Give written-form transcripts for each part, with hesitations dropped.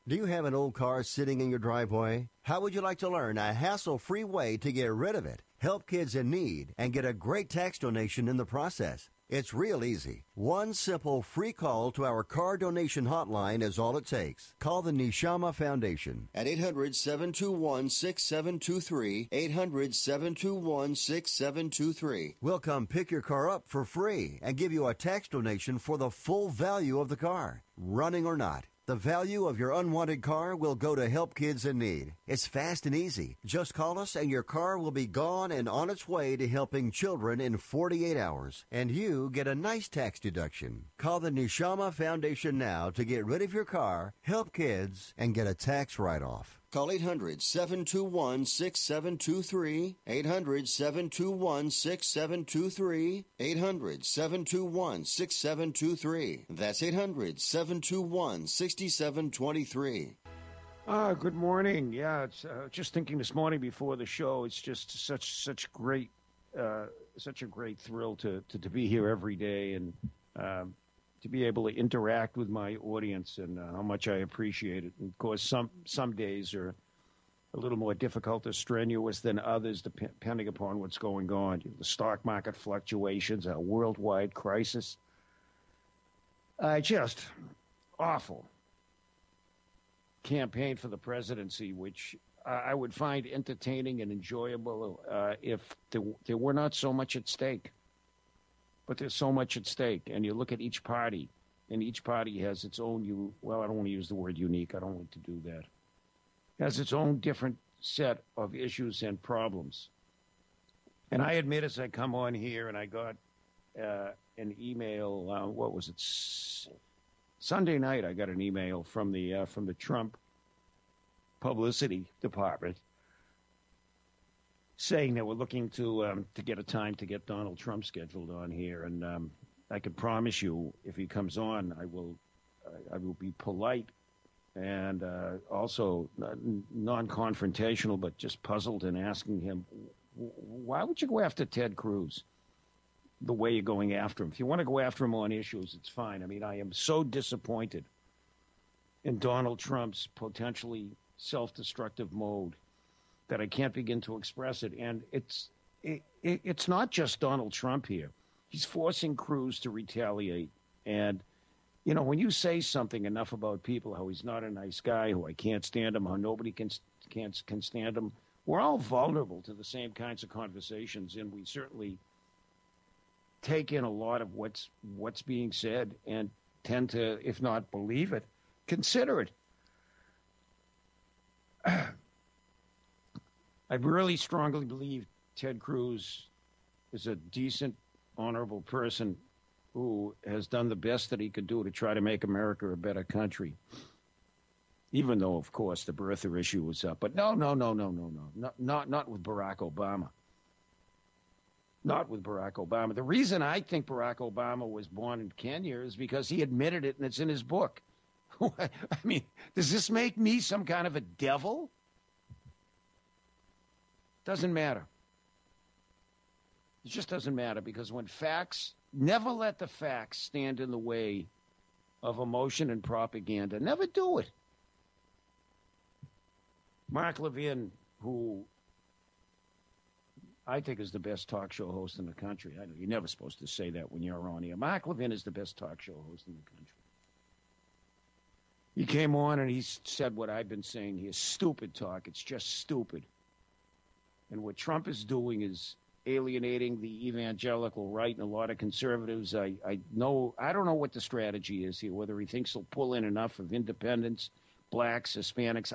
Do you have an old car sitting in your driveway? How would you like to learn a hassle-free way to get rid of it, help kids in need, and get a great tax donation in the process? It's real easy. One simple free call to our car donation hotline is all it takes. Call the Neshama Foundation at 800-721-6723, 800-721-6723. We'll come pick your car up for free and give you a tax donation for the full value of the car, running or not. The value of your unwanted car will go to help kids in need. It's fast and easy. Just call us and your car will be gone and on its way to helping children in 48 hours. And you get a nice tax deduction. Call the Neshama Foundation now to get rid of your car, help kids, and get a tax write-off. Call 800-721-6723, 800-721-6723, 800-721-6723. That's 800-721-6723. Good morning. Yeah, it's just thinking this morning before the show. It's just such a great thrill to be here every day and to be able to interact with my audience and how much I appreciate it. And of course, some days are a little more difficult or strenuous than others, depending upon what's going on. The stock market fluctuations, a worldwide crisis. Just awful campaign for the presidency, which I would find entertaining and enjoyable if there were not so much at stake. But there's so much at stake, and you look at each party, and each party has its own, well, I don't want to use the word unique. I don't want to do that. Has its own different set of issues and problems. And I admit, as I come on here, and I got an email, what was it, Sunday night, I got an email from the Trump publicity department saying that we're looking to get a time to get Donald Trump scheduled on here, and I can promise you, if he comes on, I will be polite and also non-confrontational, but just puzzled and asking him, why would you go after Ted Cruz the way you're going after him? If you want to go after him on issues, it's fine. I mean, I am so disappointed in Donald Trump's potentially self-destructive mode that I can't begin to express it. And it's not just Donald Trump here. He's forcing Cruz to retaliate. And, you know, when you say something enough about people, how he's not a nice guy, how I can't stand him, how nobody can stand him, we're all vulnerable to the same kinds of conversations, and we certainly take in a lot of what's being said and tend to, if not believe it, consider it. I really strongly believe Ted Cruz is a decent, honorable person who has done the best that he could do to try to make America a better country. Even though, of course, the birther issue was up. But no. Not with Barack Obama. Not with Barack Obama. The reason I think Barack Obama was born in Kenya is because he admitted it, and it's in his book. I mean, does this make me some kind of a devil? Doesn't matter. It just doesn't matter, because when facts, never let the facts stand in the way of emotion and propaganda. Never do it. Mark Levin, who I think is the best talk show host in the country. I know you're never supposed to say that when you're on here. Mark Levin is the best talk show host in the country. He came on and he said what I've been saying here. Stupid talk. It's just stupid. And what Trump is doing is alienating the evangelical right and a lot of conservatives. I don't know what the strategy is here, whether he thinks he'll pull in enough of independents, blacks, Hispanics.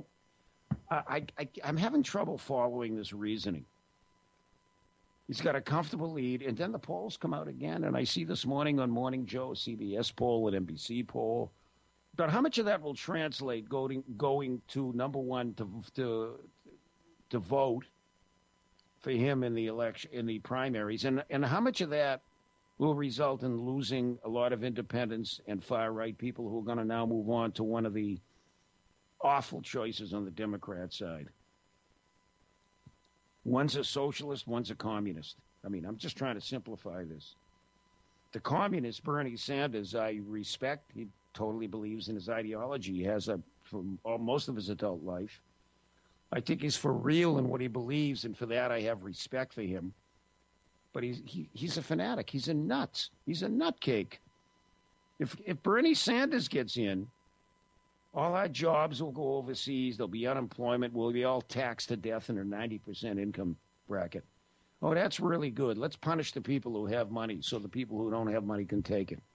I'm having trouble following this reasoning. He's got a comfortable lead, and then the polls come out again, and I see this morning on Morning Joe, CBS poll and NBC poll, but how much of that will translate going to number one to vote for him in the election, in the primaries, and how much of that will result in losing a lot of independents and far-right people who are going to now move on to one of the awful choices on the Democrat side. One's a socialist, one's a communist. I mean, I'm just trying to simplify this. The communist, Bernie Sanders, I respect. He totally believes in his ideology. He has for most of his adult life. I think he's for real in what he believes, and for that I have respect for him. But he's a fanatic. He's a nut. He's a nutcake. If Bernie Sanders gets in, all our jobs will go overseas. There'll be unemployment. We'll be all taxed to death in a 90% income bracket. Oh, that's really good. Let's punish the people who have money so the people who don't have money can take it.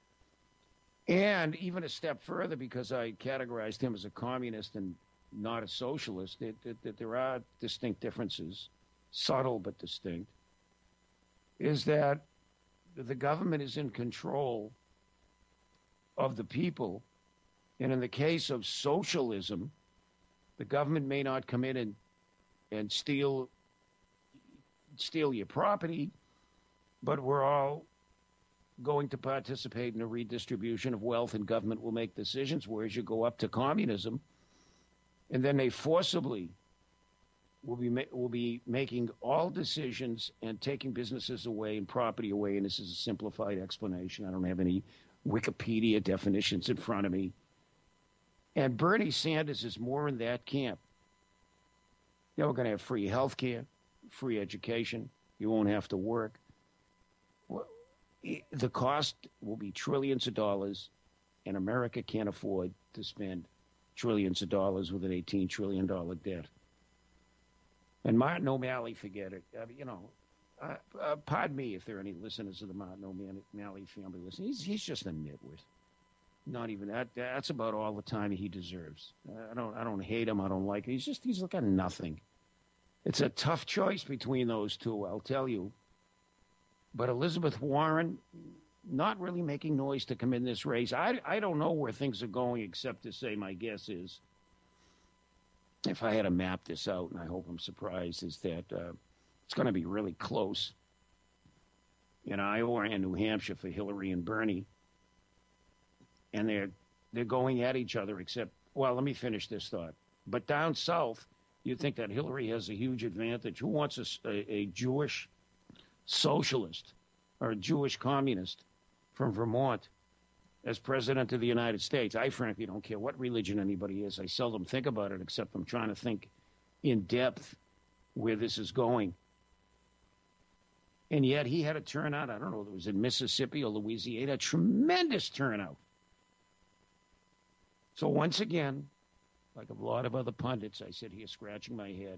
And even a step further, because I categorized him as a communist and not a socialist, that there are distinct differences, subtle but distinct, is that the government is in control of the people. And in the case of socialism, the government may not come in and steal your property, but we're all going to participate in a redistribution of wealth, and government will make decisions. Whereas you go up to communism, and then they forcibly will be making all decisions and taking businesses away and property away. And this is a simplified explanation. I don't have any Wikipedia definitions in front of me. And Bernie Sanders is more in that camp. You know, we're going to have free health care, free education. You won't have to work. Well, the cost will be trillions of dollars, and America can't afford to spend trillions of dollars with an $18 trillion debt. And Martin O'Malley, forget it. Pardon me if there are any listeners of the Martin O'Malley family listening. He's just a nitwit. Not even that. That's about all the time he deserves. I don't hate him. I don't like him. He's got nothing. It's a tough choice between those two, I'll tell you. But Elizabeth Warren, not really making noise to come in this race. I don't know where things are going, except to say my guess is, if I had to map this out, and I hope I'm surprised, is that it's going to be really close in Iowa and New Hampshire for Hillary and Bernie. And they're going at each other, except, well, let me finish this thought. But down south, you'd think that Hillary has a huge advantage. Who wants a Jewish socialist or a Jewish communist from Vermont as president of the United States? I frankly don't care what religion anybody is. I seldom think about it, except I'm trying to think in depth where this is going. And yet he had a turnout, I don't know if it was in Mississippi or Louisiana, a tremendous turnout. So once again, like a lot of other pundits, I sit here scratching my head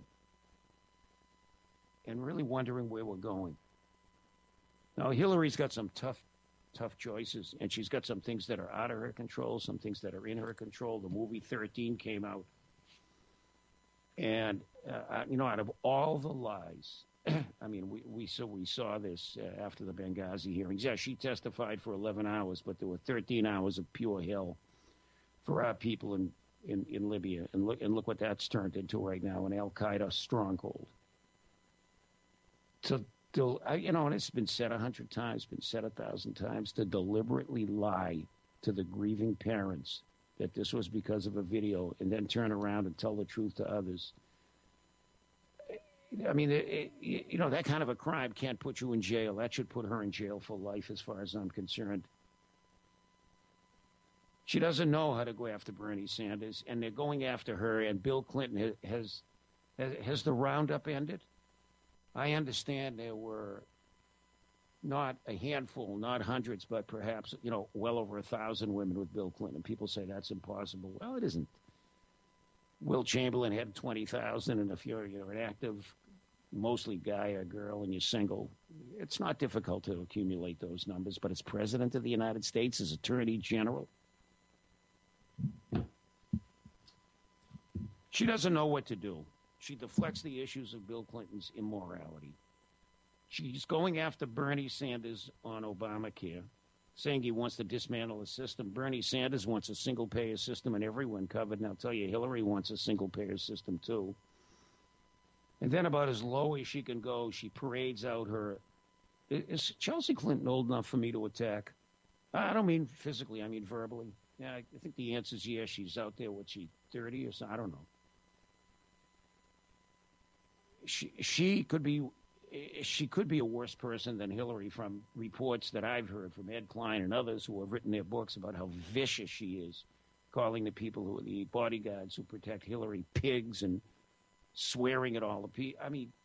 and really wondering where we're going. Now, Hillary's got some tough choices, and she's got some things that are out of her control, some things that are in her control. The movie 13 came out. And, out of all the lies, I mean, we saw this after the Benghazi hearings. Yeah, she testified for 11 hours, but there were 13 hours of pure hell for our people in Libya. And look what that's turned into right now, an al-Qaeda stronghold. So, and it's been said 100 times, been said 1,000 times, to deliberately lie to the grieving parents that this was because of a video and then turn around and tell the truth to others. I mean, that kind of a crime can't put you in jail. That should put her in jail for life as far as I'm concerned. She doesn't know how to go after Bernie Sanders, and they're going after her, and Bill Clinton has the roundup ended? I understand there were not a handful, not hundreds, but perhaps, well over 1,000 women with Bill Clinton. People say that's impossible. Well, it isn't. Will Chamberlain had 20,000, and if you're an active, mostly guy or girl, and you're single, it's not difficult to accumulate those numbers. But as President of the United States, as Attorney General, she doesn't know what to do. She deflects the issues of Bill Clinton's immorality. She's going after Bernie Sanders on Obamacare, saying he wants to dismantle the system. Bernie Sanders wants a single-payer system and everyone covered. And I'll tell you, Hillary wants a single-payer system, too. And then about as low as she can go, she parades out her... Is Chelsea Clinton old enough for me to attack? I don't mean physically, I mean verbally. Yeah, I think the answer is yes. She's out there, what's she, 30 or so? I don't know. She could be she could be a worse person than Hillary from reports that I've heard from Ed Klein and others who have written their books about how vicious she is, calling the people who are the bodyguards who protect Hillary pigs and swearing at all the people. I mean,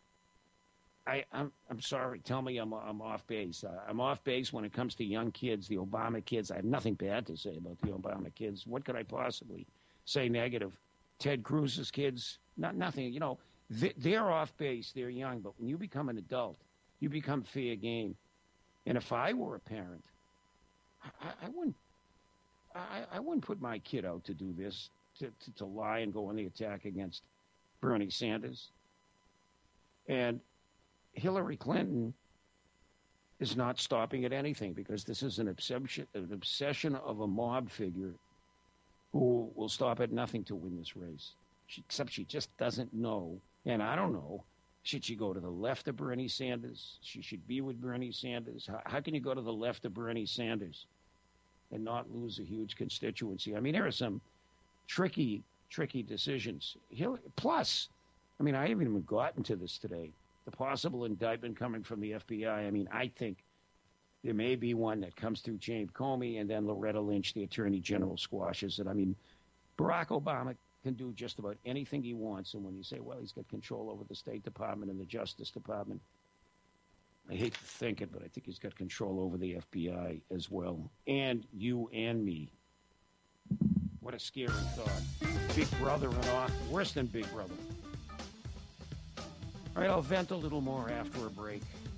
I'm sorry. Tell me I'm off base. I'm off base when it comes to young kids, the Obama kids. I have nothing bad to say about the Obama kids. What could I possibly say negative? Ted Cruz's kids, nothing. You know, they're off base. They're young. But when you become an adult, you become fair game. And if I were a parent, I wouldn't put my kid out to do this, to lie and go on the attack against Bernie Sanders. And Hillary Clinton is not stopping at anything because this is an obsession of a mob figure who will stop at nothing to win this race. Except she just doesn't know. And I don't know. Should she go to the left of Bernie Sanders? She should be with Bernie Sanders. How can you go to the left of Bernie Sanders and not lose a huge constituency? I mean, there are some tricky decisions. Plus, I mean, I haven't even gotten to this today. The possible indictment coming from the FBI. I mean, I think there may be one that comes through James Comey and then Loretta Lynch, the Attorney General, squashes it. I mean, Barack Obama can do just about anything he wants. And when you say, well, he's got control over the State Department and the Justice Department, I hate to think it, but I think he's got control over the FBI as well. And you and me. What a scary thought. Big Brother and off. Worse than Big Brother. All right, I'll vent a little more after a break.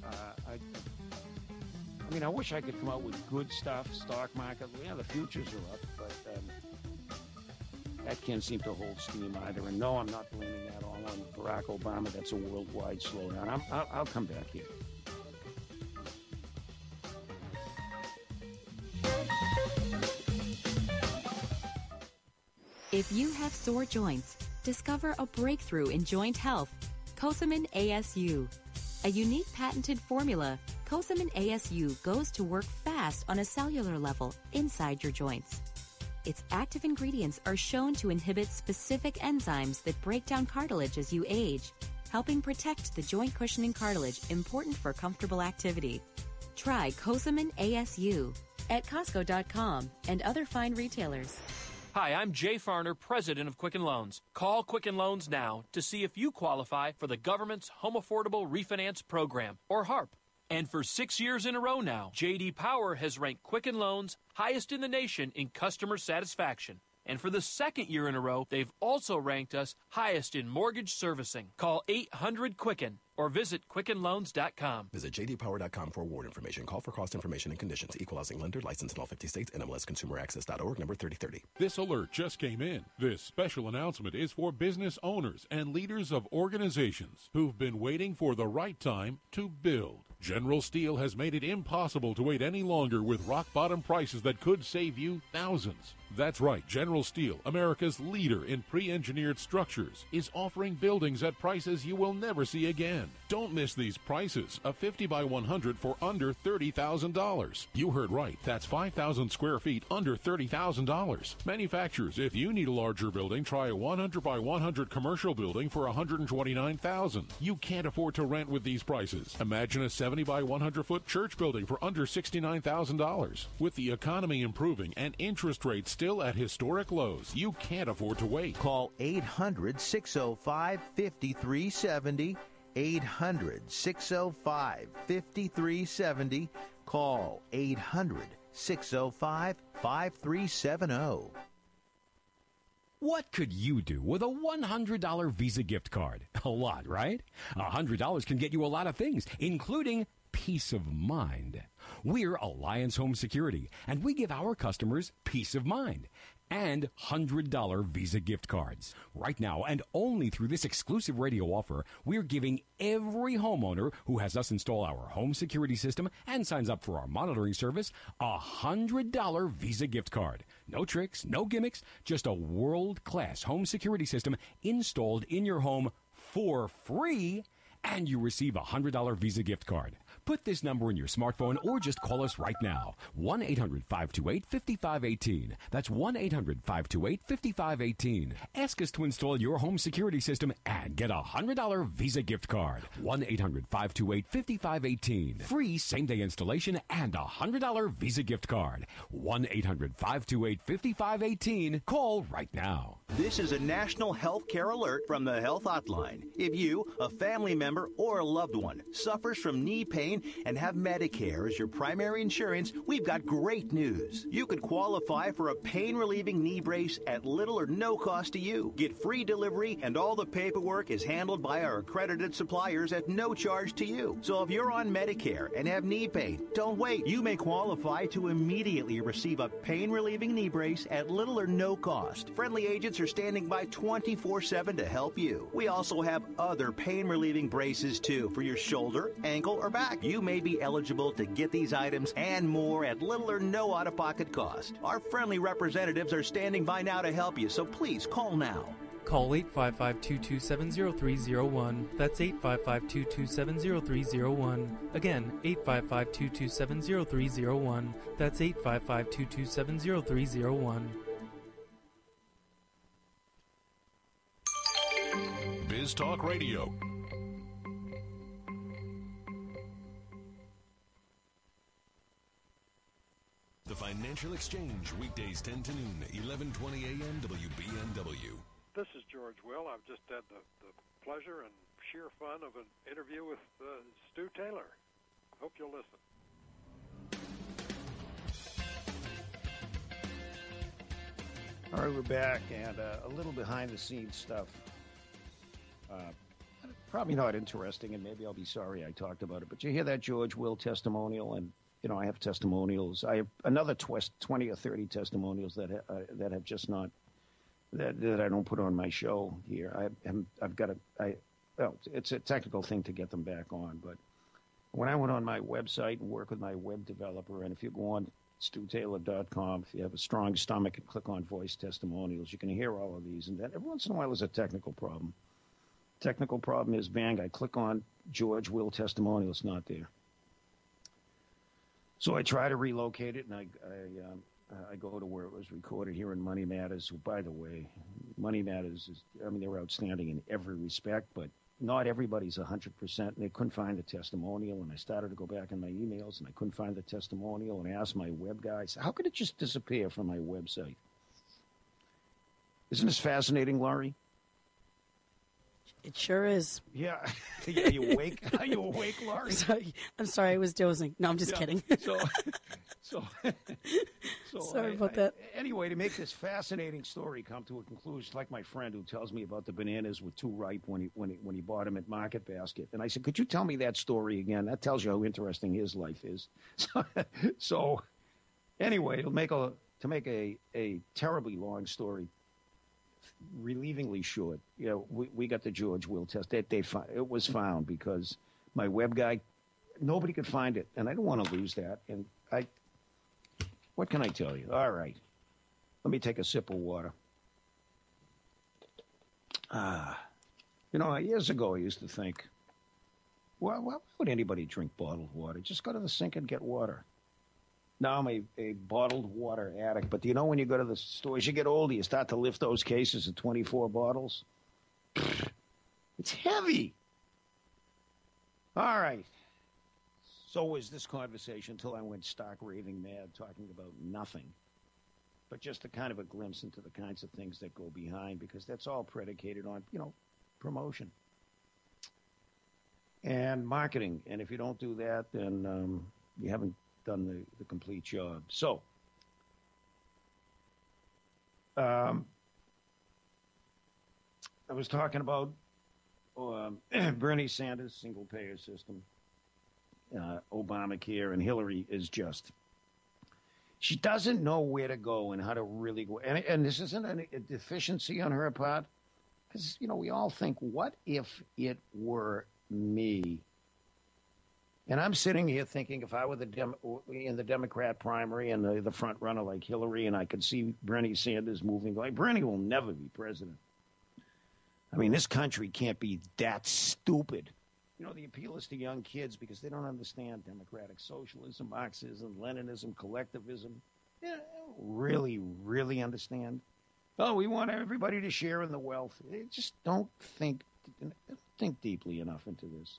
I mean, I wish I could come out with good stuff. Stock market, yeah, the futures are up, but that can't seem to hold steam either. And no, I'm not blaming that all on Barack Obama. That's a worldwide slowdown. I'll come back here. If you have sore joints, discover a breakthrough in joint health. Cosamin ASU. A unique patented formula, Cosamin ASU goes to work fast on a cellular level inside your joints. Its active ingredients are shown to inhibit specific enzymes that break down cartilage as you age, helping protect the joint cushioning cartilage important for comfortable activity. Try Cosamin ASU at Costco.com and other fine retailers. Hi, I'm Jay Farner, president of Quicken Loans. Call Quicken Loans now to see if you qualify for the government's Home Affordable Refinance Program, or HARP. And for 6 years in a row now, J.D. Power has ranked Quicken Loans highest in the nation in customer satisfaction. And for the second year in a row, they've also ranked us highest in mortgage servicing. Call 800-QUICKEN or visit QuickenLoans.com. Visit jdpower.com for award information. Call for cost information and conditions. Equal housing lender. Licensed in all 50 states. NMLSConsumerAccess.org. Number 3030. This alert just came in. This special announcement is for business owners and leaders of organizations who've been waiting for the right time to build. General Steel has made it impossible to wait any longer with rock-bottom prices that could save you thousands. That's right, General Steel, America's leader in pre-engineered structures, is offering buildings at prices you will never see again. Don't miss these prices. A 50 by 100 for under $30,000. You heard right. That's 5,000 square feet under $30,000. Manufacturers, if you need a larger building, try a 100 by 100 commercial building for $129,000. You can't afford to rent with these prices. Imagine a 70 by 100 foot church building for under $69,000. With the economy improving and interest rates still at historic lows, you can't afford to wait. Call 800-605-5370. 800-605-5370. Call 800-605-5370. What could you do with a $100 Visa gift card? A lot, right? $100 can get you a lot of things, including peace of mind. We're Alliance Home Security, and we give our customers peace of mind and $100 Visa gift cards. Right now, and only through this exclusive radio offer, we're giving every homeowner who has us install our home security system and signs up for our monitoring service a $100 Visa gift card. No tricks, no gimmicks, just a world-class home security system installed in your home for free, and you receive a $100 Visa gift card. Put this number in your smartphone or just call us right now. 1-800-528-5518. That's 1-800-528-5518. Ask us to install your home security system and get a $100 Visa gift card. 1-800-528-5518. Free same-day installation and a $100 Visa gift card. 1-800-528-5518. Call right now. This is a national health care alert from the Health Hotline. If you, a family member, or a loved one suffers from knee pain and have Medicare as your primary insurance, we've got great news. You could qualify for a pain-relieving knee brace at little or no cost to you. Get free delivery, and all the paperwork is handled by our accredited suppliers at no charge to you. So if you're on Medicare and have knee pain, don't wait. You may qualify to immediately receive a pain-relieving knee brace at little or no cost. Friendly agents are standing by 24/7 to help you. We also have other pain-relieving braces, too, for your shoulder, ankle, or back. You may be eligible to get these items and more at little or no out-of-pocket cost. Our friendly representatives are standing by now to help you, so please call now. Call 855-227-0301. That's 855-227-0301. Again, 855-227-0301. That's 855-227-0301. Biz Talk Radio. The Financial Exchange, weekdays 10 to noon, 11:20 a.m. WBNW. This is George Will. I've just had the pleasure and sheer fun of an interview with Stu Taylor. Hope you'll listen. All right, we're back, and a little behind-the-scenes stuff. Probably not interesting, and maybe I'll be sorry I talked about it, but you hear that George Will testimonial, and you know, I have testimonials. I have another 20 or 30 testimonials that have just not that I don't put on my show here. It's a technical thing to get them back on. But when I went on my website and work with my web developer, and if you go on StuTaylor.com, if you have a strong stomach and click on voice testimonials, you can hear all of these. And then every once in a while there's a technical problem. Technical problem is, bang, I click on George Will testimonial, it's not there. So I try to relocate it, and I go to where it was recorded here in Money Matters. Who, by the way, Money Matters they're outstanding in every respect, but not everybody's 100%. And they couldn't find the testimonial, and I started to go back in my emails, and I couldn't find the testimonial, and I asked my web guy, I said, how could it just disappear from my website? Isn't this fascinating, Laurie? It sure is. Yeah. Are you awake? Are you awake, Laurie? I'm sorry, I was dozing. No, I'm just kidding. Sorry about that. Anyway, to make this fascinating story come to a conclusion, like my friend who tells me about the bananas were too ripe when he bought them at Market Basket, and I said, "Could you tell me that story again? That tells you how interesting his life is." So anyway, to make a terribly long story relievingly short, we got the George Will test. It was found because my web guy, nobody could find it, and I don't want to lose that. And what can I tell you? All right, let me take a sip of water. Years ago I used to think, why would anybody drink bottled water? Just go to the sink and get water. Now I'm a bottled water addict. But when you go to the store, as you get older, you start to lift those cases of 24 bottles. It's heavy. All right. So was this conversation until I went stark raving mad, talking about nothing. But just a kind of a glimpse into the kinds of things that go behind, because that's all predicated on, promotion and marketing. And if you don't do that, then you haven't done the complete job. So, I was talking about Bernie Sanders' single-payer system, Obamacare, and Hillary is just, she doesn't know where to go and how to really go. And this isn't a deficiency on her part, because, we all think, what if it were me? And I'm sitting here thinking, if I were in the Democrat primary and the front runner like Hillary, and I could see Bernie Sanders moving, like, Bernie will never be president. I mean, this country can't be that stupid the appeal is to young kids because they don't understand democratic socialism, Marxism, Leninism, collectivism. They don't really, really understand. Oh, we want everybody to share in the wealth. They just don't think deeply enough into this.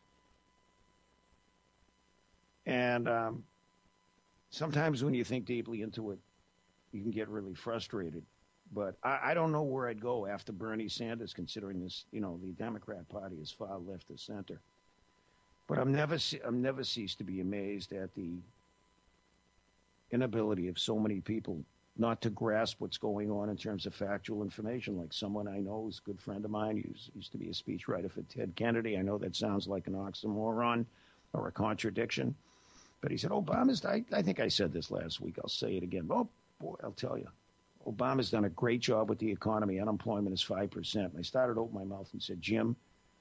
And sometimes when you think deeply into it, you can get really frustrated. But I don't know where I'd go after Bernie Sanders, considering this, the Democrat Party is far left of center. But I'm never ceased to be amazed at the inability of so many people not to grasp what's going on in terms of factual information. Like someone I know who's a good friend of mine, who used to be a speechwriter for Ted Kennedy. I know that sounds like an oxymoron or a contradiction. But he said, Obama's, I think I said this last week, I'll say it again. Oh, boy, I'll tell you. Obama's done a great job with the economy. Unemployment is 5%. And I started to open my mouth and said, Jim,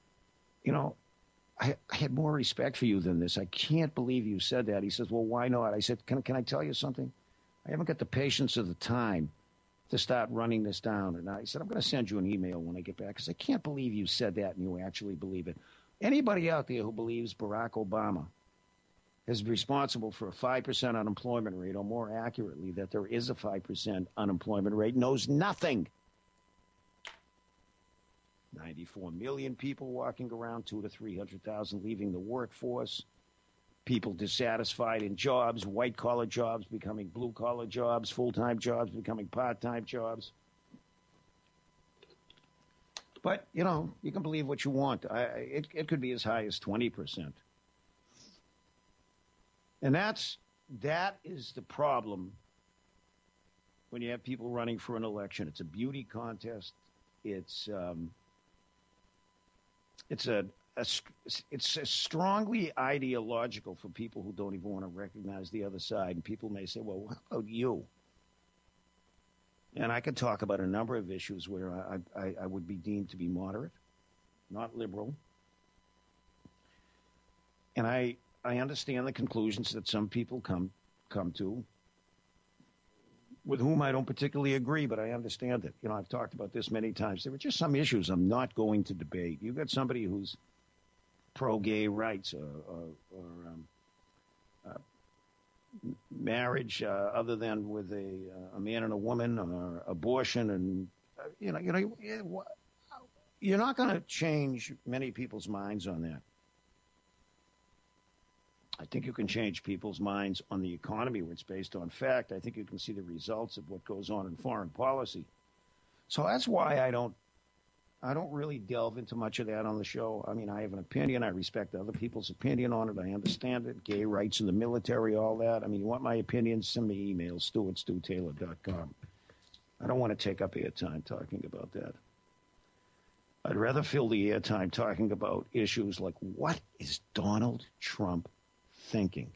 I had more respect for you than this. I can't believe you said that. He says, well, why not? I said, can I tell you something? I haven't got the patience or the time to start running this down. And I said, I'm going to send you an email when I get back because I can't believe you said that and you actually believe it. Anybody out there who believes Barack Obama is responsible for a 5% unemployment rate, or more accurately, that there is a 5% unemployment rate, knows nothing. 94 million people walking around, 200,000 to 300,000 leaving the workforce, people dissatisfied in jobs, white-collar jobs becoming blue-collar jobs, full-time jobs becoming part-time jobs. But, you can believe what you want. It could be as high as 20%. And that is the problem when you have people running for an election. It's a beauty contest. It's strongly ideological for people who don't even want to recognize the other side. And people may say, well, how about you? And I could talk about a number of issues where I would be deemed to be moderate, not liberal. And I understand the conclusions that some people come to, with whom I don't particularly agree, but I understand it. I've talked about this many times. There are just some issues I'm not going to debate. You've got somebody who's pro-gay rights or marriage other than with a man and a woman, or abortion, and you're not going to change many people's minds on that. I think you can change people's minds on the economy, where it's based on fact. I think you can see the results of what goes on in foreign policy. So that's why I don't really delve into much of that on the show. I mean, I have an opinion. I respect other people's opinion on it. I understand it. Gay rights in the military, all that. I mean, you want my opinion? Send me emails, stu@stutaylor.com. I don't want to take up airtime talking about that. I'd rather fill the airtime talking about issues like, what is Donald Trump thinking?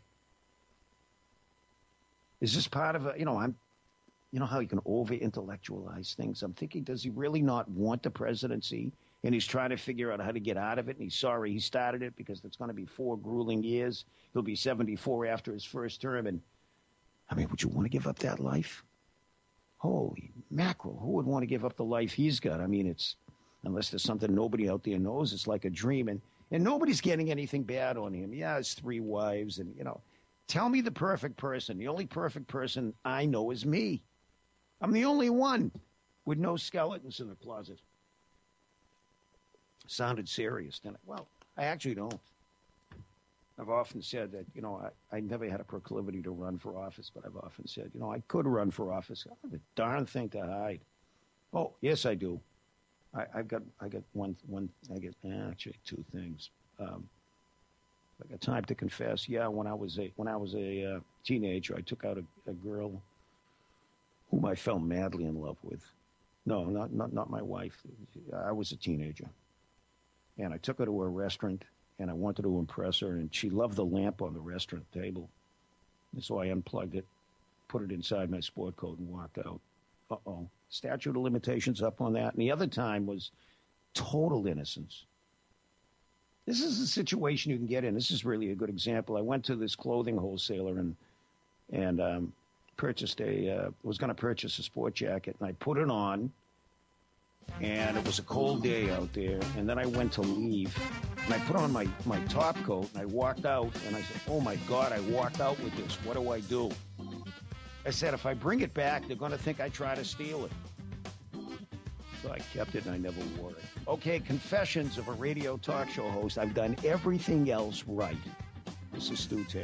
Is this part of how you can over-intellectualize things? I'm thinking, does he really not want the presidency? And he's trying to figure out how to get out of it, and he's sorry he started it because it's going to be 4 grueling years. He'll be 74 after his first term. And, I mean, would you want to give up that life? Holy mackerel, who would want to give up the life he's got? I mean, it's, unless there's something nobody out there knows, it's like a dream. And nobody's getting anything bad on him. Yeah, it's 3 wives. And, tell me the perfect person. The only perfect person I know is me. I'm the only one with no skeletons in the closet. Sounded serious, didn't it? Well, I actually don't. I've often said that, I never had a proclivity to run for office, but I've often said, I could run for office. I have a darn thing to hide. Oh, yes, I do. I got actually 2 things. I got time to confess. Yeah, when I was a teenager, I took out a girl whom I fell madly in love with. No, not my wife. I was a teenager, and I took her to a restaurant, and I wanted to impress her, and she loved the lamp on the restaurant table, and so I unplugged it, put it inside my sport coat, and walked out. Uh-oh. Statute of limitations up on that. And the other time was total innocence. This is a situation you can get in. This is really a good example. I went to this clothing wholesaler and purchased was going to purchase a sport jacket, and I put it on, and it was a cold day out there. And then I went to leave, and I put on my top coat, and I walked out, and I said, oh, my God, I walked out with this. What do I do? I said, if I bring it back, they're going to think I try to steal it. So I kept it, and I never wore it. Okay, confessions of a radio talk show host. I've done everything else right. This is Stu Taylor.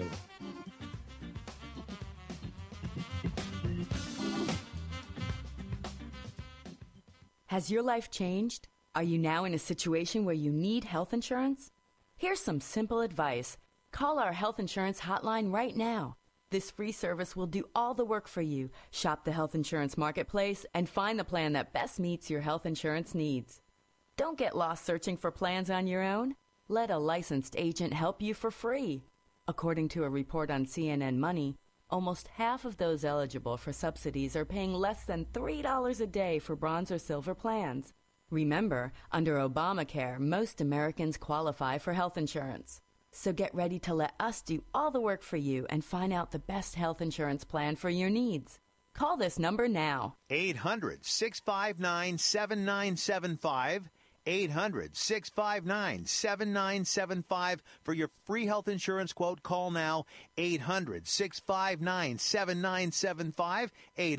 Has your life changed? Are you now in a situation where you need health insurance? Here's some simple advice. Call our health insurance hotline right now. This free service will do all the work for you. Shop the health insurance marketplace and find the plan that best meets your health insurance needs. Don't get lost searching for plans on your own. Let a licensed agent help you for free. According to a report on CNN Money, almost half of those eligible for subsidies are paying less than $3 a day for bronze or silver plans. Remember, under Obamacare, most Americans qualify for health insurance. So get ready to let us do all the work for you and find out the best health insurance plan for your needs. Call this number now. 800-659-7975. 800-659-7975 for your free health insurance quote. Call now. 800-659-7975.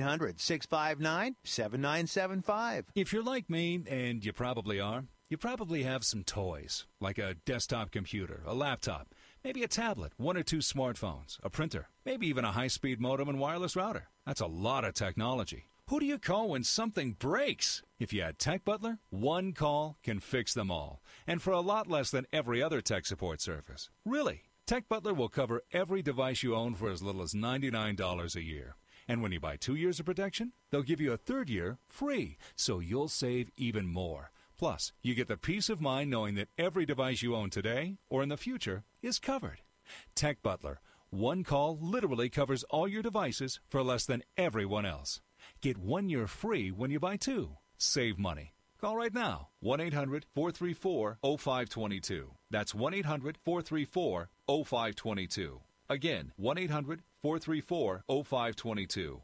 800-659-7975. If you're like me, and you probably are, you probably have some toys, like a desktop computer, a laptop, maybe a tablet, 1 or 2 smartphones, a printer, maybe even a high-speed modem and wireless router. That's a lot of technology. Who do you call when something breaks? If you had Tech Butler, one call can fix them all, and for a lot less than every other tech support service. Really, Tech Butler will cover every device you own for as little as $99 a year. And when you buy 2 years of protection, they'll give you a 3rd year free, so you'll save even more. Plus, you get the peace of mind knowing that every device you own today or in the future is covered. Tech Butler, one call literally covers all your devices for less than everyone else. Get 1 year free when you buy 2. Save money. Call right now. 1-800-434-0522. That's 1-800-434-0522. Again, 1-800-434-0522.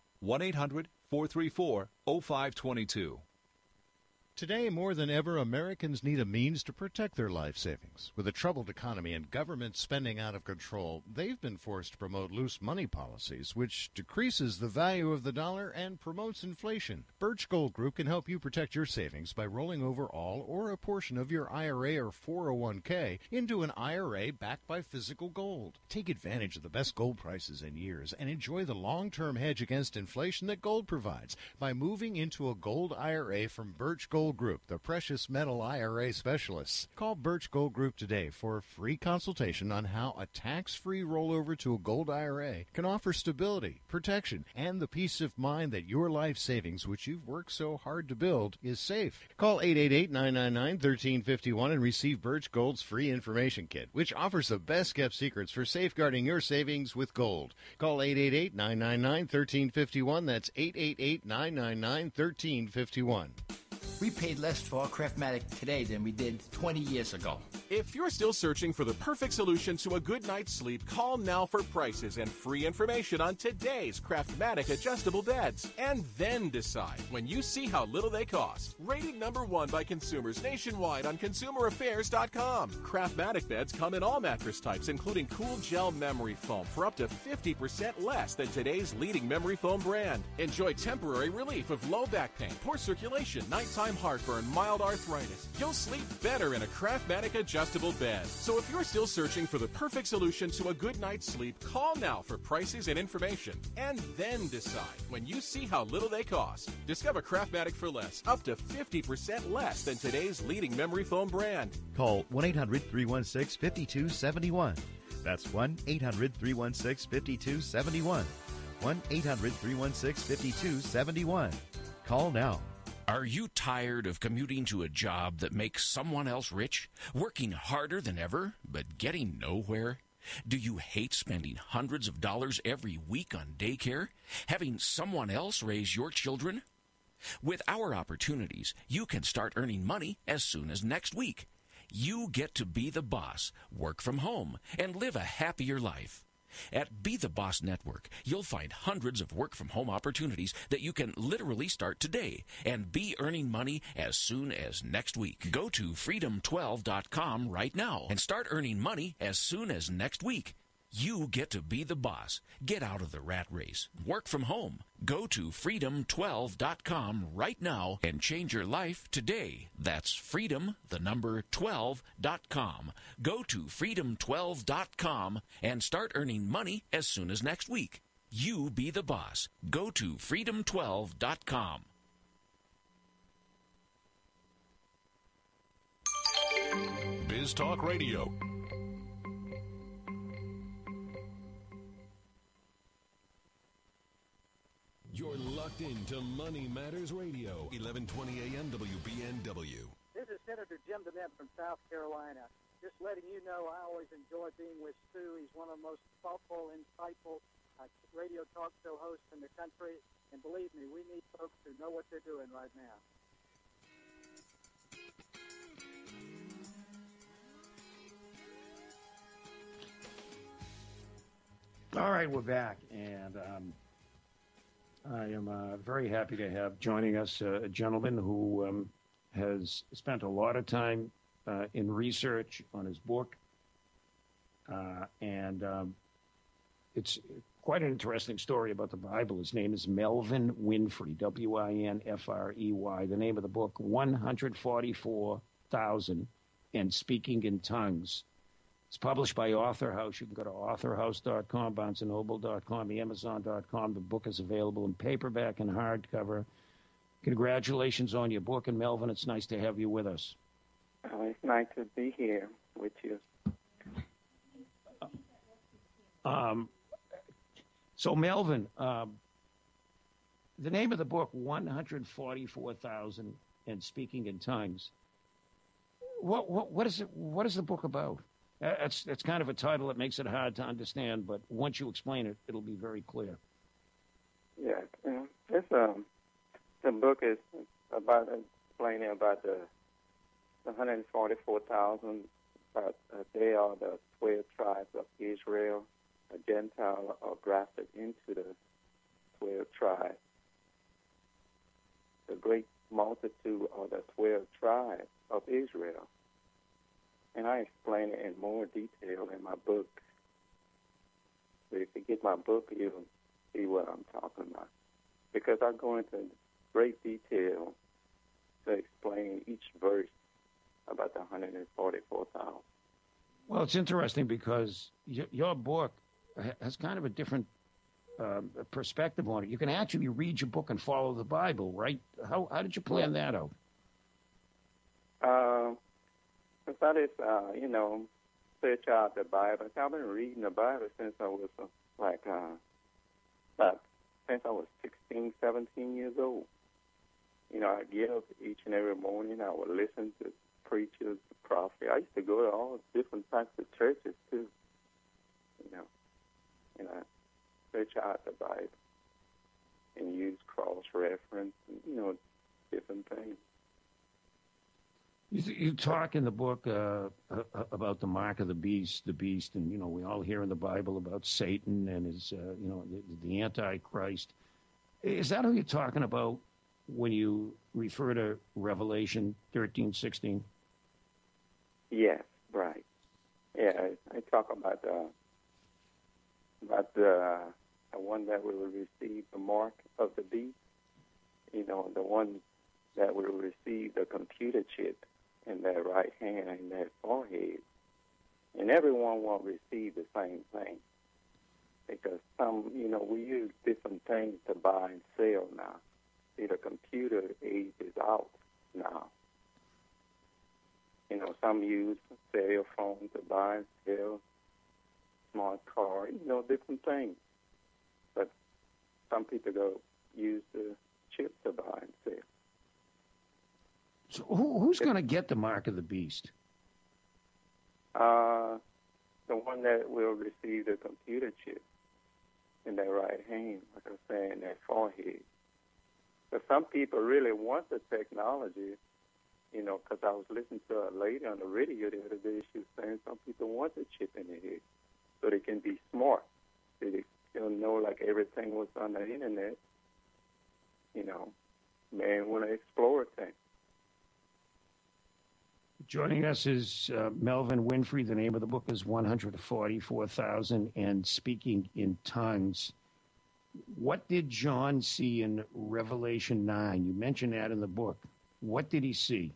1-800-434-0522. Today, more than ever, Americans need a means to protect their life savings. With a troubled economy and government spending out of control, they've been forced to promote loose money policies, which decreases the value of the dollar and promotes inflation. Birch Gold Group can help you protect your savings by rolling over all or a portion of your IRA or 401k into an IRA backed by physical gold. Take advantage of the best gold prices in years and enjoy the long-term hedge against inflation that gold provides by moving into a gold IRA from Birch Gold Group, the precious metal IRA specialists. Call Birch Gold Group today for a free consultation on how a tax-free rollover to a gold IRA can offer stability, protection, and the peace of mind that your life savings, which you've worked so hard to build, is safe. Call 888-999-1351 and receive Birch Gold's free information kit, which offers the best-kept secrets for safeguarding your savings with gold. Call 888-999-1351. That's 888-999-1351. We paid less for our Craftmatic today than we did 20 years ago. If you're still searching for the perfect solution to a good night's sleep, call now for prices and free information on today's Craftmatic adjustable beds. And then decide when you see how little they cost. Rated #1 by consumers nationwide on ConsumerAffairs.com. Craftmatic beds come in all mattress types, including cool gel memory foam for up to 50% less than today's leading memory foam brand. Enjoy temporary relief of low back pain, poor circulation, nighttime heartburn, mild arthritis. You'll sleep better in a Craftmatic adjustable bed. So if you're still searching for the perfect solution to a good night's sleep, call now for prices and information. And then decide when you see how little they cost. Discover Craftmatic for less, up to 50% less than today's leading memory foam brand. Call 1-800-316-5271. That's 1-800-316-5271. 1-800-316-5271. Call now. Are you tired of commuting to a job that makes someone else rich? Working harder than ever, but getting nowhere? Do you hate spending hundreds of dollars every week on daycare? Having someone else raise your children? With our opportunities, you can start earning money as soon as next week. You get to be the boss, work from home, and live a happier life. At Be the Boss Network, you'll find hundreds of work-from-home opportunities that you can literally start today and be earning money as soon as next week. Go to freedom12.com right now and start earning money as soon as next week. You get to be the boss. Get out of the rat race. Work from home. Go to freedom12.com right now and change your life today. That's freedom, the number 12.com. Go to freedom12.com and start earning money as soon as next week. You be the boss. Go to freedom12.com. Biz Talk Radio. You're locked into Money Matters Radio, 1120 AM WBNW. This is Senator Jim DeMint from South Carolina. Just letting you know, I always enjoy being with Stu. He's one of the most thoughtful, insightful radio talk show hosts in the country. And believe me, we need folks who know what they're doing right now. All right, we're back, and I am very happy to have joining us a gentleman who has spent a lot of time in research on his book, and it's quite an interesting story about the Bible. His name is Melvin Winfrey, W-I-N-F-R-E-Y. The name of the book, 144,000 and Speaking in Tongues. It's published by Author House. You can go to authorhouse.com, BarnesandNoble.com, Amazon.com. The book is available in paperback and hardcover. Congratulations on your book, and Melvin, it's nice to have you with us. It's nice to be here with you. So, Melvin, the name of the book, 144,000 and Speaking in Tongues. What is it? What is the book about? That's kind of a title that makes it hard to understand, but once you explain it, it'll be very clear. Yeah, the book is about explaining about the 144,000. They are the 12 tribes of Israel. A Gentile are grafted into the 12 tribes. The great multitude are the 12 tribes of Israel. And I explain it in more detail in my book. So if you get my book, you'll see what I'm talking about. Because I go into great detail to explain each verse about the 144,000. Well, it's interesting because your book has kind of a different perspective on it. You can actually read your book and follow the Bible, right? How did you plan that out? That is, search out the Bible. I've been reading the Bible since I was since I was 16, 17 years old. I get up each and every morning. I would listen to preachers, the prophet. I used to go to all different types of churches too. And I search out the Bible and use cross-reference and, different things. You talk in the book about the mark of the beast, and we all hear in the Bible about Satan and his, the Antichrist. Is that who you're talking about when you refer to Revelation 13:16? Yes, right. Yeah, I talk about the one that will receive the mark of the beast. The one that will receive the computer chip in their right hand and their forehead. And everyone won't receive the same thing. Because we use different things to buy and sell now. See, the computer age is out now. Some use cell phone to buy and sell, smart car, different things. But some people go use the chip to buy and sell. So who's going to get the mark of the beast? The one that will receive the computer chip in their right hand, like I say, in their forehead. But some people really want the technology, because I was listening to a lady on the radio the other day. She was saying some people want the chip in their head so they can be smart. They'll know like everything was on the internet. Man want to explore things. Joining us is Melvin Winfrey. The name of the book is 144,000 and Speaking in Tongues. What did John see in Revelation 9? You mentioned that in the book. What did he see?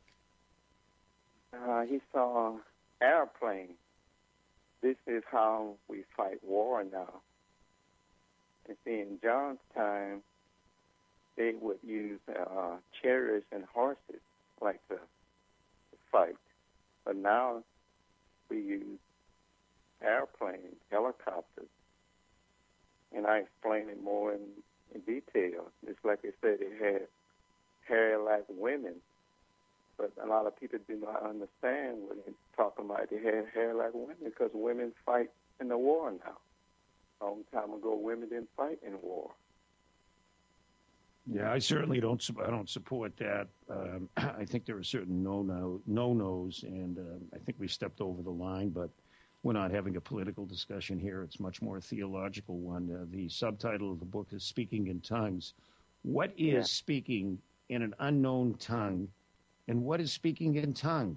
He saw airplanes. This is how we fight war now. And see, in John's time, they would use chariots and horses like to fight. But now we use airplanes, helicopters. And I explain it more in detail. It's like I said, it had hair like women. But a lot of people do not understand when they're talking about they had hair like women because women fight in the war now. A long time ago, women didn't fight in war. Yeah, I certainly don't support that. I think there are certain no-nos, and I think we stepped over the line, but we're not having a political discussion here. It's much more a theological one. The subtitle of the book is Speaking in Tongues. What is speaking in an unknown tongue, and what is speaking in tongue?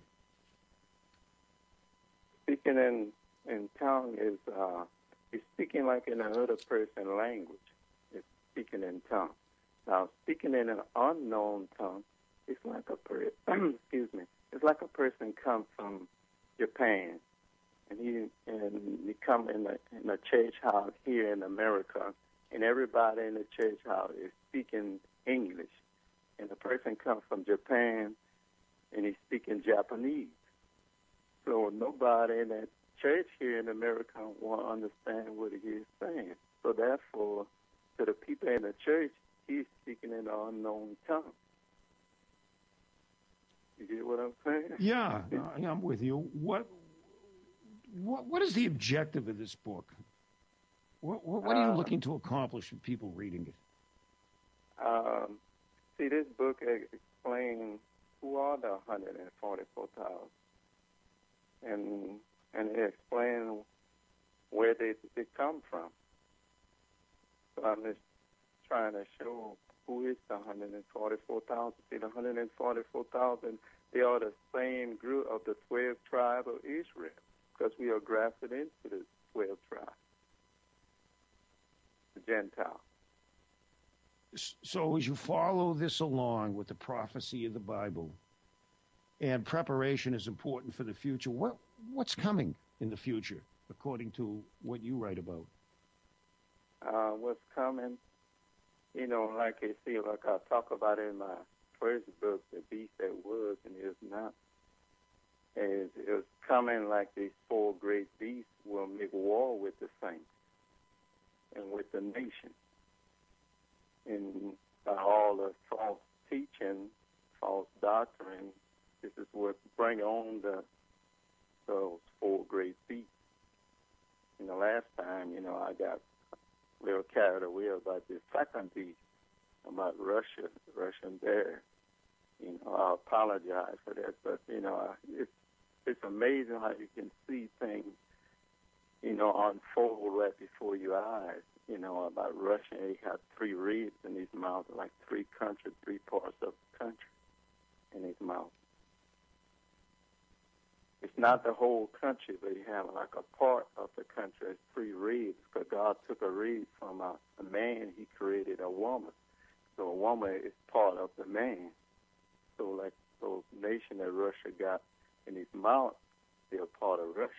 Speaking in tongue is speaking like in another person's language. It's speaking in tongue. Now, speaking in an unknown tongue, it's like it's like a person comes from Japan, and he come in a church house here in America, and everybody in the church house is speaking English, and the person comes from Japan, and he's speaking Japanese. So nobody in that church here in America won't understand what he is saying. So therefore, to the people in the church, he's speaking in an unknown tongue. You get what I'm saying? Yeah, I'm with you. What is the objective of this book? What are you looking to accomplish with people reading it? See, this book explains who are the 144,000, and it explains where they come from. So I'm just trying to show who is the 144,000. See, the 144,000, they are the same group of the 12 tribes of Israel, because we are grafted into the 12 tribes, the Gentiles. So as you follow this along with the prophecy of the Bible, and preparation is important for the future, what's coming in the future, according to what you write about? What's coming, like I see, like I talk about in my first book, The Beast That Was and Is Not, is coming like these four great beasts will make war with the saints and with the nation. And by all the false teaching, false doctrine, this is what bring on those four great beasts. The last time, I got a little carried away about the second beast, about Russia, the Russian bear. I apologize for that, but, it's amazing how you can see things, unfold right before your eyes. About Russia, he had 3 ribs in his mouth, like 3 countries, 3 parts of the country in his mouth. It's not the whole country, but he had like a part of the country as 3 ribs, because God took a rib from a man, he created a woman. So a woman is part of the man. So like those nations that Russia got in his mouth, they're part of Russia.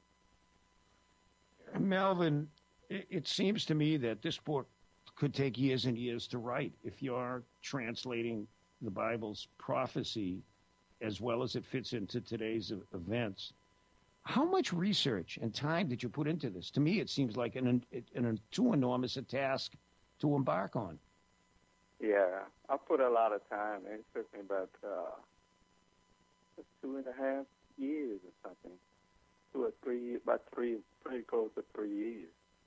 Melvin, it seems to me that this book could take years and years to write if you're translating the Bible's prophecy as well as it fits into today's events. How much research and time did you put into this? To me, it seems like an too enormous a task to embark on. Yeah, I put a lot of time. It took me about 2.5 years or something. 2 or 3 years, about 3, pretty close to 3 years.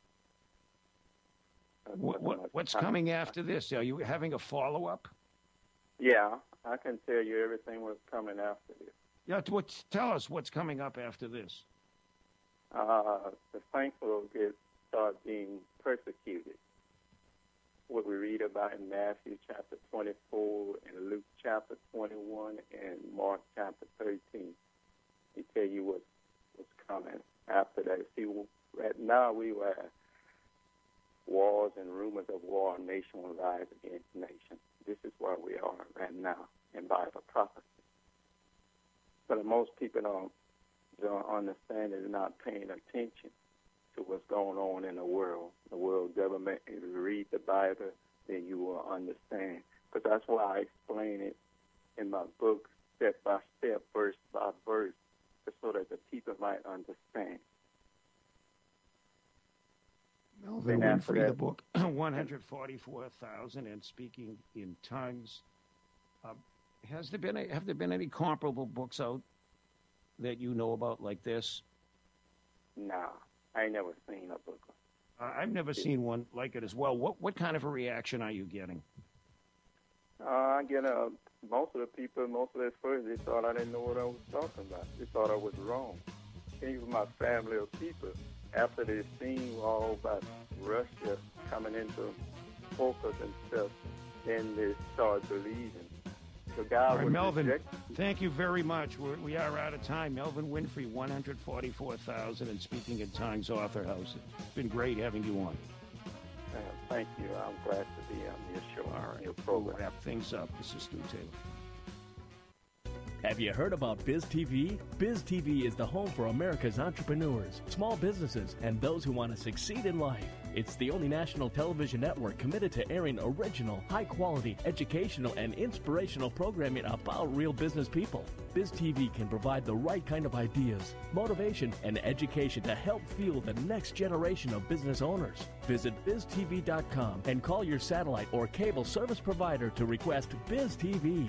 What's coming after this? Are you having a follow-up? Yeah, I can tell you everything was coming after this. Yeah, tell us what's coming up after this. The saints will get start being persecuted. What we read about in Matthew chapter 24 and Luke chapter 21 and Mark chapter 13. He tell you what's coming after that. See, right now we have wars and rumors of war. Nation will rise against nation. This is where we are right now in Bible prophecy. But most people don't understand and are not paying attention to what's going on in the world government. If you read the Bible, then you will understand. Because that's why I explain it in my book, step by step, verse by verse, so that the people might understand. Melvin Winfrey, the book, 144,000 and Speaking in Tongues. Have there been any comparable books out that you know about like this? No, I ain't never seen a book. I've never seen one like it as well. What kind of a reaction are you getting? I get most of the people, most of their first, they thought I didn't know what I was talking about. They thought I was wrong. Even my family of people, after they seen all about Russia coming into focus and stuff, then they started believing. The guy all right, Melvin, thank you very much. We are out of time. Melvin Winfrey, 144,000 and Speaking in Tongues, Author House. It's been great having you on. Thank you. I'm glad to be on your show. All right, your program. We'll wrap things up. This is Stu Taylor. Have you heard about Biz TV? Biz TV is the home for America's entrepreneurs, small businesses, and those who want to succeed in life. It's the only national television network committed to airing original, high-quality, educational, and inspirational programming about real business people. Biz TV can provide the right kind of ideas, motivation, and education to help fuel the next generation of business owners. Visit BizTV.com and call your satellite or cable service provider to request Biz TV.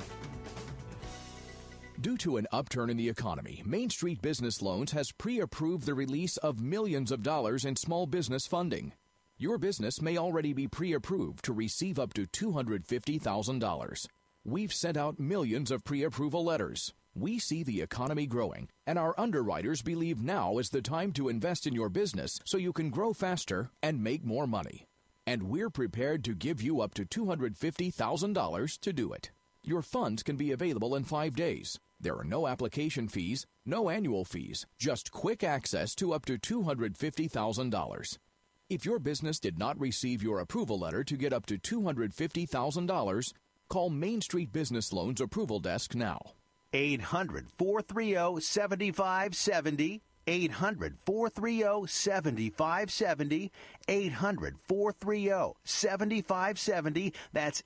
Due to an upturn in the economy, Main Street Business Loans has pre-approved the release of millions of dollars in small business funding. Your business may already be pre-approved to receive up to $250,000. We've sent out millions of pre-approval letters. We see the economy growing, and our underwriters believe now is the time to invest in your business so you can grow faster and make more money. And we're prepared to give you up to $250,000 to do it. Your funds can be available in 5 days. There are no application fees, no annual fees, just quick access to up to $250,000. If your business did not receive your approval letter to get up to $250,000, call Main Street Business Loans Approval Desk now. 800-430-7570. 800-430-7570. 800-430-7570. That's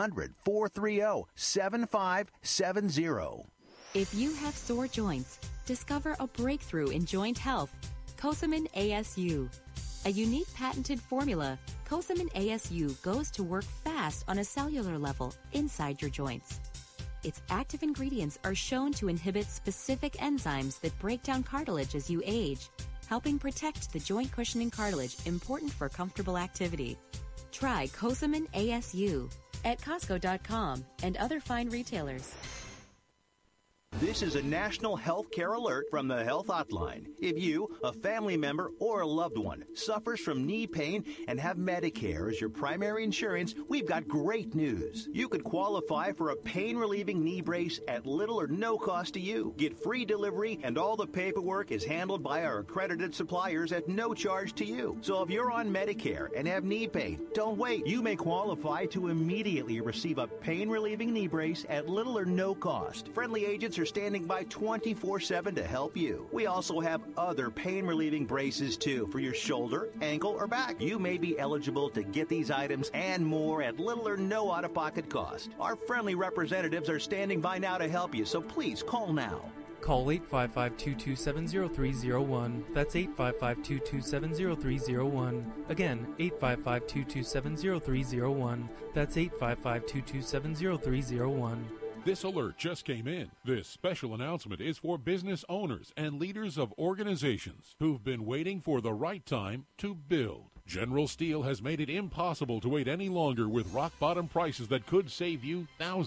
800-430-7570. If you have sore joints, discover a breakthrough in joint health. Cosamin ASU. A unique patented formula, Cosamin ASU goes to work fast on a cellular level inside your joints. Its active ingredients are shown to inhibit specific enzymes that break down cartilage as you age, helping protect the joint cushioning cartilage important for comfortable activity. Try Cosamin ASU at Costco.com and other fine retailers. This is a national health care alert from the Health Hotline. If you, a family member, or a loved one suffers from knee pain and have Medicare as your primary insurance, we've got great news. You could qualify for a pain-relieving knee brace at little or no cost to you. Get free delivery, and all the paperwork is handled by our accredited suppliers at no charge to you. So if you're on Medicare and have knee pain, don't wait. You may qualify to immediately receive a pain-relieving knee brace at little or no cost. Friendly agents are standing by 24/7 to help you. We also have other pain-relieving braces, too, for your shoulder, ankle, or back. You may be eligible to get these items and more at little or no out-of-pocket cost. Our friendly representatives are standing by now to help you, so please call now. Call 855-227-0301. That's 855-227-0301. Again, 855-227-0301. That's 855-227-0301. This alert just came in. This special announcement is for business owners and leaders of organizations who've been waiting for the right time to build. General Steel has made it impossible to wait any longer with rock-bottom prices that could save you thousands.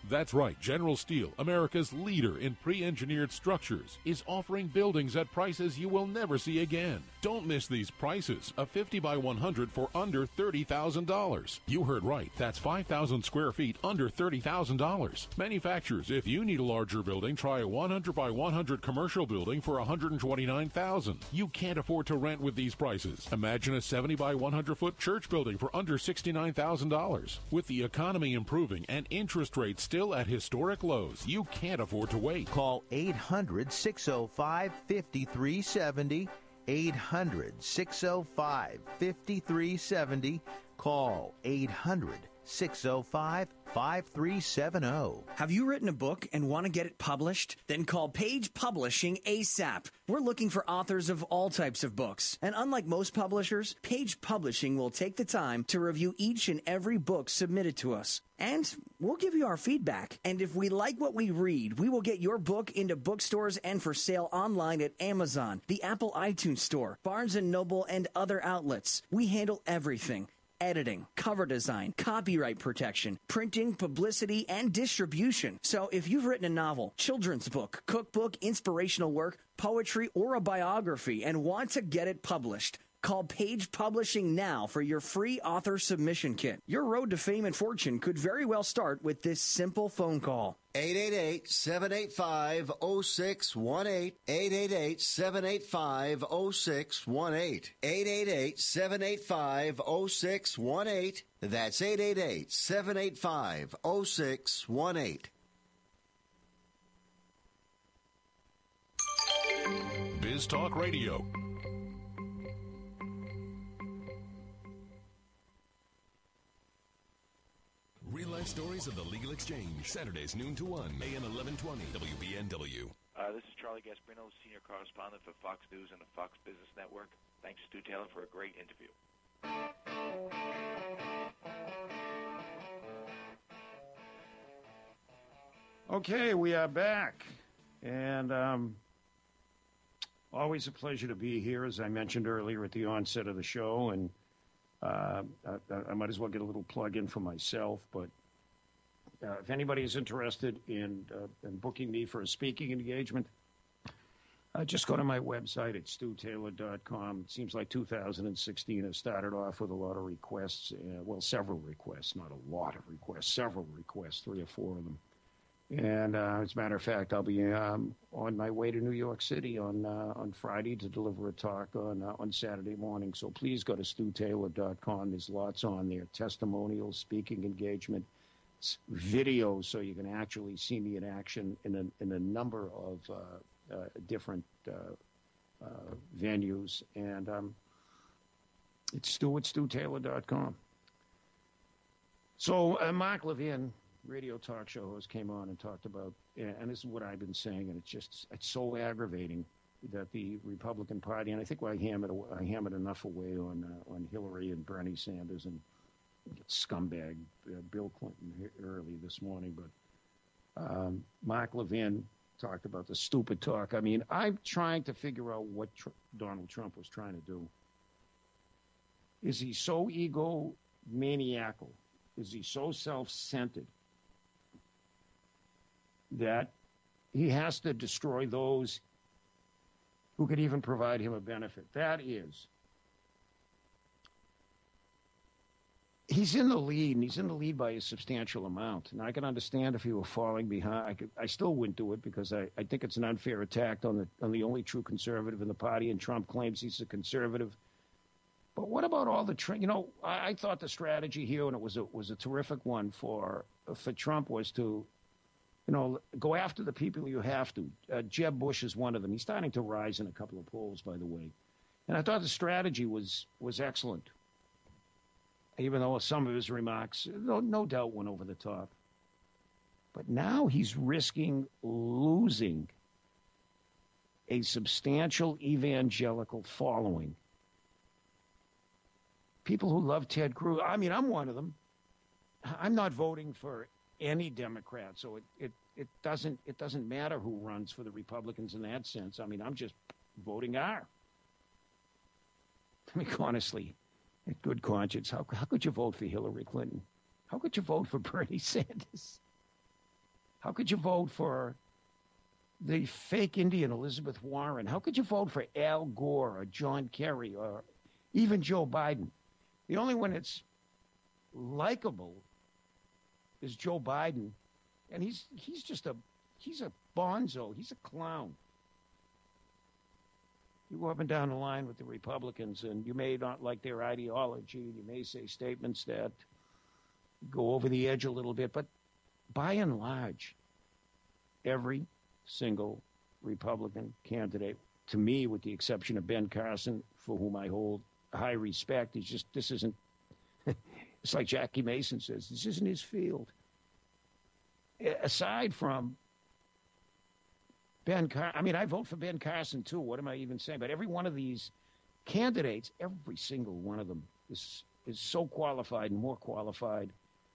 That's right, General Steel, America's leader in pre-engineered structures, is offering buildings at prices you will never see again. Don't miss these prices. A 50 by 100 for under $30,000. You heard right. That's 5,000 square feet under $30,000. Manufacturers, if you need a larger building, try a 100 by 100 commercial building for $129,000. You can't afford to rent with these prices. Imagine a 70 by 100 foot church building for under $69,000. With the economy improving and interest rates still at historic lows, you can't afford to wait. Call 800-605-5370. 800-605-5370. Call 800-605-5370. Have you written a book and want to get it published? Then call Page Publishing ASAP. We're looking for authors of all types of books. And unlike most publishers, Page Publishing will take the time to review each and every book submitted to us. And we'll give you our feedback. And if we like what we read, we will get your book into bookstores and for sale online at Amazon, the Apple iTunes Store, Barnes & Noble, and other outlets. We handle everything. Editing, cover design, copyright protection, printing, publicity, and distribution. So if you've written a novel, children's book, cookbook, inspirational work, poetry, or a biography and want to get it published, call Page Publishing now for your free author submission kit. Your road to fame and fortune could very well start with this simple phone call. 888-785-0618. 888-785-0618. 888-785-0618. That's 888-785-0618. Biz Talk Radio. Real-life stories of the Legal Exchange, Saturdays noon to 1, AM 1120, WBNW. This is Charlie Gasparino, senior correspondent for Fox News and the Fox Business Network. Thanks, Stu Taylor, for a great interview. Okay, we are back. And always a pleasure to be here, as I mentioned earlier at the onset of the show. And I might as well get a little plug in for myself, but if anybody is interested in booking me for a speaking engagement, just go to my website at stutaylor.com. It seems like 2016 has started off with a lot of requests, several requests, not a lot of requests, several requests, 3 or 4 of them. And as a matter of fact, I'll be on my way to New York City on Friday to deliver a talk on Saturday morning. So please go to stutaylor.com. There's lots on there: testimonials, speaking engagement, videos, so you can actually see me in action in a number of different venues. And it's Stu at stutaylor.com. So Mark Levin, radio talk show host, came on and talked about, and this is what I've been saying, and it's so aggravating that the Republican Party, and I think I hammered enough away on Hillary and Bernie Sanders and scumbag Bill Clinton early this morning, but Mark Levin talked about the stupid talk. I mean, I'm trying to figure out what Donald Trump was trying to do. Is he so egomaniacal? Is he so self-centered that he has to destroy those who could even provide him a benefit? That is, he's in the lead, and he's in the lead by a substantial amount. And I can understand if he were falling behind. I still wouldn't do it, because I think it's an unfair attack on the only true conservative in the party, and Trump claims he's a conservative. But what about all the I thought the strategy here, and it was a terrific one for Trump, was to go after the people you have to. Jeb Bush is one of them. He's starting to rise in a couple of polls, by the way. And I thought the strategy was excellent, even though some of his remarks, no doubt, went over the top. But now he's risking losing a substantial evangelical following. People who love Ted Cruz. I mean, I'm one of them. I'm not voting for any Democrat, so it doesn't matter who runs for the Republicans in that sense. I mean, I'm just voting R. I mean, honestly, in good conscience, how could you vote for Hillary Clinton? How could you vote for Bernie Sanders? How could you vote for the fake Indian Elizabeth Warren? How could you vote for Al Gore or John Kerry or even Joe Biden? The only one that's likable is Joe Biden, and he's a bonzo. He's a clown. You go up and down the line with the Republicans, and you may not like their ideology. You may say statements that go over the edge a little bit, but by and large, every single Republican candidate, to me, with the exception of Ben Carson, for whom I hold high respect, this isn't, it's like Jackie Mason says, this isn't his field. Aside from Ben Carson, I mean, I vote for Ben Carson too. What am I even saying? But every one of these candidates, every single one of them is so qualified and more qualified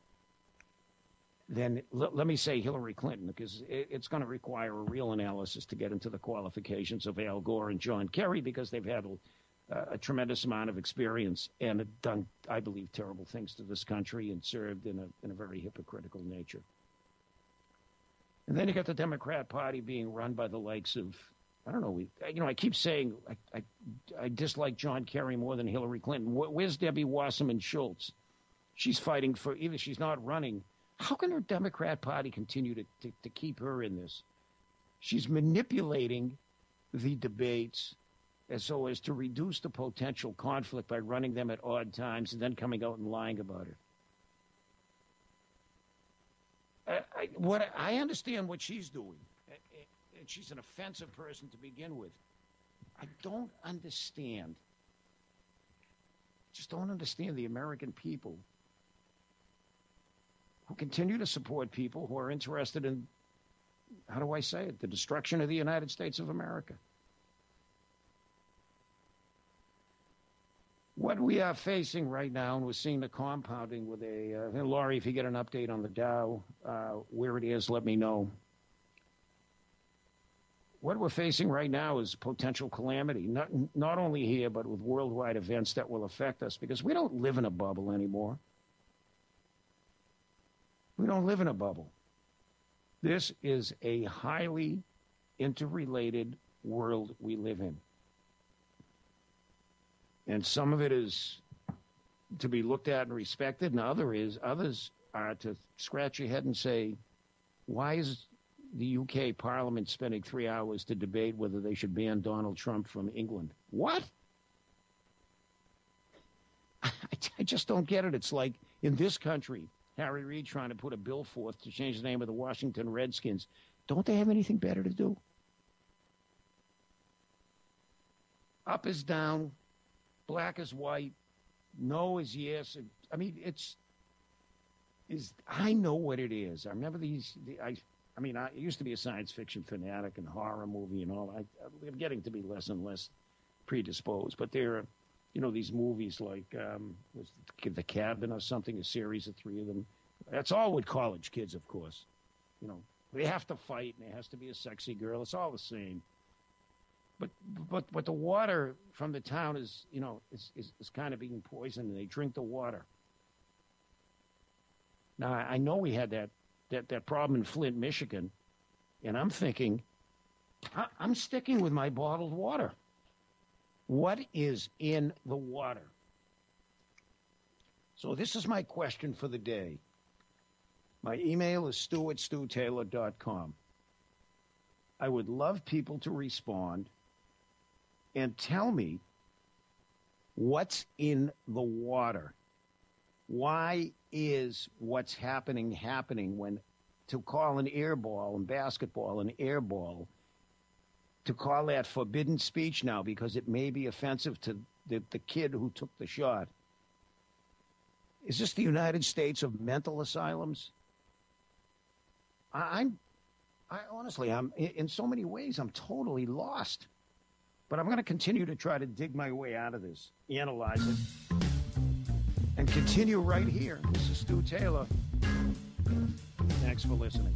than, let me say, Hillary Clinton, because it's going to require a real analysis to get into the qualifications of Al Gore and John Kerry, because they've had a tremendous amount of experience and have done, I believe, terrible things to this country and served in a very hypocritical nature. And then you got the Democrat Party being run by the likes of, I don't know, I keep saying I dislike John Kerry more than Hillary Clinton. Where's Debbie Wasserman Schultz? She's fighting for, either she's not running. How can her Democrat Party continue to keep her in this? She's manipulating the debates so as to reduce the potential conflict by running them at odd times and then coming out and lying about it. I understand what she's doing, and she's an offensive person to begin with. I don't understand. Just don't understand the American people who continue to support people who are interested in, how do I say it, the destruction of the United States of America. What we are facing right now, and we're seeing the compounding with Laurie, if you get an update on the Dow, where it is, let me know. What we're facing right now is potential calamity, not only here, but with worldwide events that will affect us, because we don't live in a bubble anymore. We don't live in a bubble. This is a highly interrelated world we live in. And some of it is to be looked at and respected, and others are to scratch your head and say, why is the UK Parliament spending 3 hours to debate whether they should ban Donald Trump from England? What? I just don't get it. It's like in this country, Harry Reid trying to put a bill forth to change the name of the Washington Redskins. Don't they have anything better to do? Up is down. Black is white, no is yes. I mean, I know what it is. I remember I used to be a science fiction fanatic and horror movie and all. I'm getting to be less and less predisposed. But there are, these movies like was The Cabin or something, a series of 3 of them. That's all with college kids, of course. They have to fight and there has to be a sexy girl. It's all the same. But the water from the town is kind of being poisoned, and they drink the water. Now, I know we had that problem in Flint, Michigan, and I'm thinking, I'm sticking with my bottled water. What is in the water? So this is my question for the day. My email is stu@stutaylor.com. I would love people to respond and tell me what's in the water. Why is what's happening when to call an air ball in basketball an air ball, to call that forbidden speech now because it may be offensive to the kid who took the shot? Is this the United States of mental asylums? I honestly, I'm in so many ways, I'm totally lost. But I'm going to continue to try to dig my way out of this, analyze it, and continue right here. This is Stu Taylor. Thanks for listening.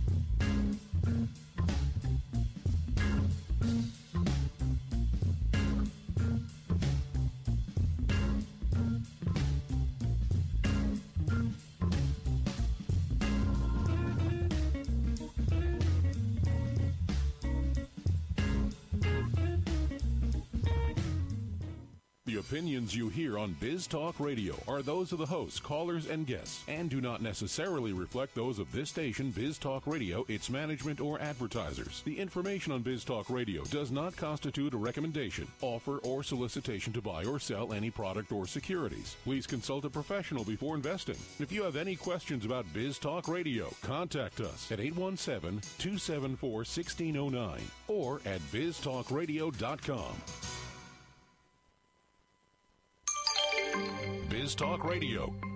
opinions you hear on Biz Talk Radio are those of the hosts, callers, and guests, and do not necessarily reflect those of this station, Biz Talk Radio, its management, or advertisers. The information on Biz Talk Radio does not constitute a recommendation, offer, or solicitation to buy or sell any product or securities. Please consult a professional before investing. If you have any questions about Biz Talk Radio, contact us at 817-274-1609 or at biztalkradio.com. Biz Talk Radio,